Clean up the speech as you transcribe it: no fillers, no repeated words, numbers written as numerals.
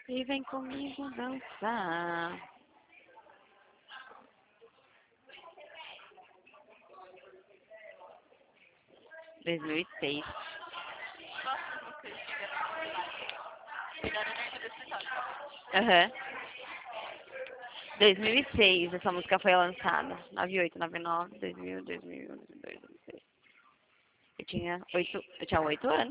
E vem comigo dançar. Dois mil e seis. Aham. 2006, essa música foi lançada. 98, 99, 2000, 2001, 2002, 2006. Eu tinha 8 anos.